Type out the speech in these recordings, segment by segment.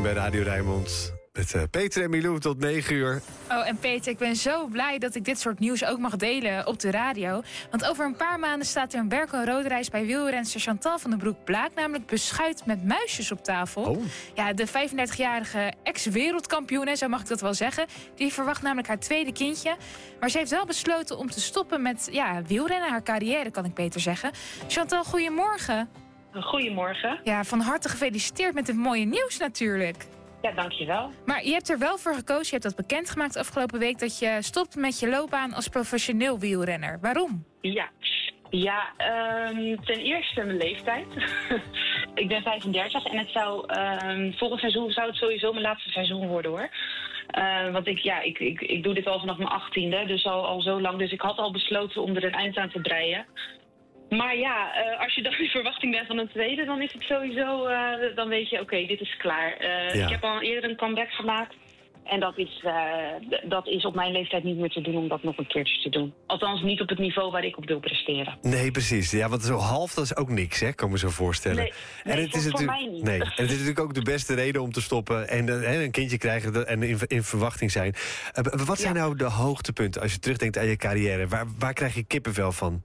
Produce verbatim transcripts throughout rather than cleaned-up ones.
nu bij Radio Rijnmond. Met uh, Peter en Milou tot negen uur. Oh, en Peter, ik ben zo blij dat ik dit soort nieuws ook mag delen op de radio. Want over een paar maanden staat er een Berkel Roderijs bij wielrenster Chantal van den Broek-Blaak, namelijk beschuit met muisjes op tafel. Oh. Ja, de vijfendertigjarige ex-wereldkampioen, zo mag ik dat wel zeggen, die verwacht namelijk haar tweede kindje. Maar ze heeft wel besloten om te stoppen met ja, wielrennen, haar carrière, kan ik beter zeggen. Chantal, goedemorgen. Goedemorgen. Ja, van harte gefeliciteerd met het mooie nieuws natuurlijk. Ja, dankjewel. Maar je hebt er wel voor gekozen, je hebt dat bekendgemaakt afgelopen week, dat je stopt met je loopbaan als professioneel wielrenner. Waarom? Ja, ja um, ten eerste mijn leeftijd. Ik ben vijfendertig en het zou, um, volgend seizoen zou het sowieso mijn laatste seizoen worden, hoor. Uh, want ik, ja, ik, ik, ik doe dit al vanaf mijn achttiende, dus al, al zo lang. Dus ik had al besloten om er een eind aan te breien. Maar ja, uh, als je dan in verwachting bent van een tweede, dan is het sowieso, uh, dan weet je, oké, okay, dit is klaar. Uh, ja. Ik heb al eerder een comeback gemaakt. En dat is, uh, d- dat is op mijn leeftijd niet meer te doen om dat nog een keertje te doen. Althans niet op het niveau waar ik op wil presteren. Nee, precies. Ja, want zo half, dat is ook niks, hè? Kan me zo voorstellen. Nee, nee, en het is voor, natuurlijk, voor mij niet. Nee, en het is natuurlijk ook de beste reden om te stoppen en uh, een kindje krijgen en in, in verwachting zijn. Uh, wat zijn ja. nou de hoogtepunten als je terugdenkt aan je carrière? Waar, waar krijg je kippenvel van?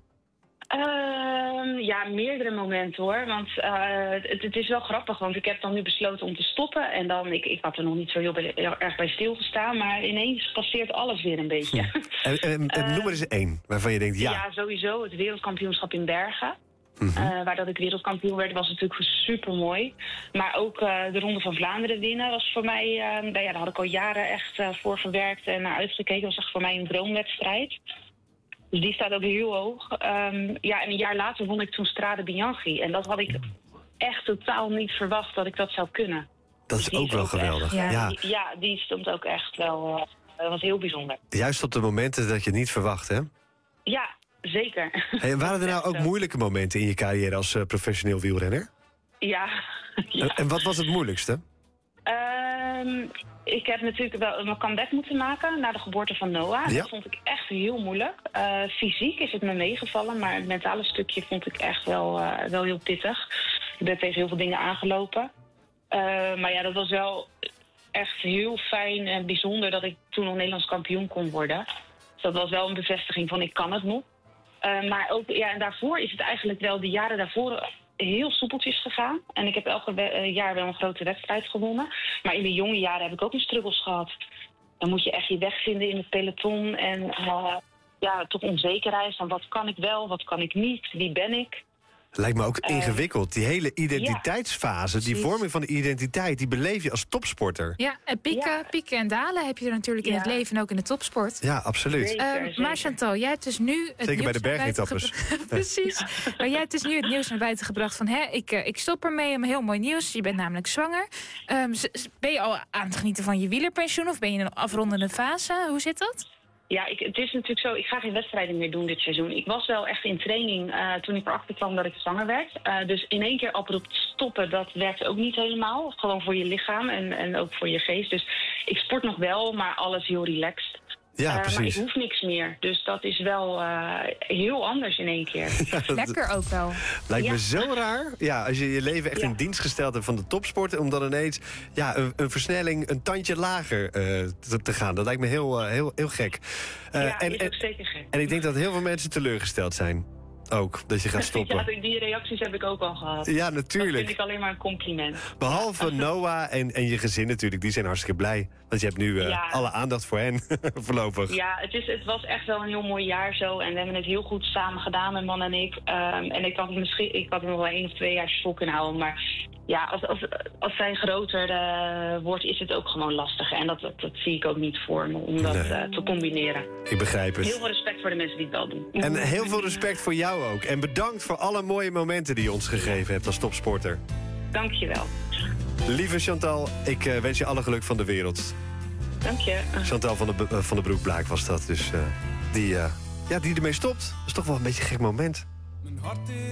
Uh, ja, meerdere momenten, hoor. Want uh, het, het is wel grappig, want ik heb dan nu besloten om te stoppen. En dan, ik, ik had er nog niet zo heel, bij, heel erg bij stilgestaan, maar ineens passeert alles weer een beetje. Hm. En, en, en uh, noem er eens één waarvan je denkt, ja. Ja, sowieso het wereldkampioenschap in Bergen. Mm-hmm. Uh, waar dat ik wereldkampioen werd, was natuurlijk super mooi. Maar ook uh, de Ronde van Vlaanderen winnen was voor mij, uh, nou ja, daar had ik al jaren echt uh, voor gewerkt en naar uitgekeken. Dat was echt voor mij een droomwedstrijd. Dus die staat ook heel hoog. Um, ja, en een jaar later won ik toen Strade Bianchi. En dat had ik echt totaal niet verwacht dat ik dat zou kunnen. Dat is dus ook is wel ook geweldig. Echt, ja. Ja. Die, ja, die stond ook echt wel... Uh, dat was heel bijzonder. Juist op de momenten dat je het niet verwacht, hè? Ja, zeker. Hey, waren er nou ook moeilijke momenten in je carrière als uh, professioneel wielrenner? Ja. ja. En, en wat was het moeilijkste? Um, ik heb natuurlijk wel een comeback moeten maken na de geboorte van Noah. Ja. Dat vond ik echt heel moeilijk. Uh, fysiek is het me meegevallen, maar het mentale stukje vond ik echt wel, uh, wel heel pittig. Ik ben tegen heel veel dingen aangelopen. Uh, maar ja, dat was wel echt heel fijn en bijzonder dat ik toen nog Nederlands kampioen kon worden. Dus dat was wel een bevestiging van ik kan het nog. Uh, maar ook, ja, en daarvoor is het eigenlijk wel de jaren daarvoor heel soepeltjes gegaan. En ik heb elke we- jaar wel een grote wedstrijd gewonnen. Maar in de jonge jaren heb ik ook een struggles gehad. Dan moet je echt je weg vinden in het peloton. En uh, ja, toch onzekerheid van wat kan ik wel, wat kan ik niet, wie ben ik. Lijkt me ook uh, ingewikkeld. Die hele identiteitsfase, ja. die vorming van de identiteit, die beleef je als topsporter. Ja, en pieken, ja. pieken en dalen heb je er natuurlijk in ja. het leven en ook in de topsport. Ja, absoluut. Zeker, uh, zeker. Maar Chantal, jij hebt dus nu het Zeker nieuws bij de bergetappes. Ge- Precies. Maar jij hebt dus nu het nieuws naar buiten gebracht van, hè, ik, uh, ik stop ermee, een heel mooi nieuws. Je bent namelijk zwanger. Um, ben je al aan het genieten van je wielerpensioen of ben je in een afrondende fase? Hoe zit dat? Ja, ik, het is natuurlijk zo, ik ga geen wedstrijden meer doen dit seizoen. Ik was wel echt in training uh, toen ik erachter kwam dat ik zwanger werd. Uh, dus in één keer abrupt stoppen, dat werkt ook niet helemaal. Gewoon voor je lichaam en, en ook voor je geest. Dus ik sport nog wel, maar alles heel relaxed. Ja, uh, precies. Maar ik hoef niks meer. Dus dat is wel uh, heel anders in één keer. Ja, dat Lekker ook wel. Lijkt ja. me zo raar. Ja, als je je leven echt ja. in dienst gesteld hebt van de topsport, om dan ineens ja, een, een versnelling een tandje lager uh, te, te gaan. Dat lijkt me heel, uh, heel, heel gek. Uh, ja, en, is ook zeker gek. En ik denk dat heel veel mensen teleurgesteld zijn. Ook, dat je gaat stoppen. Ja, die reacties heb ik ook al gehad. Ja, natuurlijk. Dat vind ik alleen maar een compliment. Behalve Noah en, en je gezin natuurlijk, die zijn hartstikke blij. Want je hebt nu uh, ja. alle aandacht voor hen, voorlopig. Ja, het, is, het was echt wel een heel mooi jaar zo. En we hebben het heel goed samen gedaan, mijn man en ik. Um, en ik had, misschien, ik had er nog wel één of twee jaar vol kunnen houden. Maar ja, als, als, als zij groter uh, wordt, is het ook gewoon lastig. En dat, dat, dat zie ik ook niet voor me, om dat nee. uh, te combineren. Ik begrijp het. Heel veel respect voor de mensen die het wel doen. En heel veel respect voor jou ook. En bedankt voor alle mooie momenten die je ons gegeven hebt als topsporter. Dank je wel. Lieve Chantal, ik uh, wens je alle geluk van de wereld. Dank je. Chantal van de, uh, van de Broek-Blaak was dat. Dus uh, die, uh, ja, die ermee stopt. Dat is toch wel een beetje een gek moment. Mijn hart is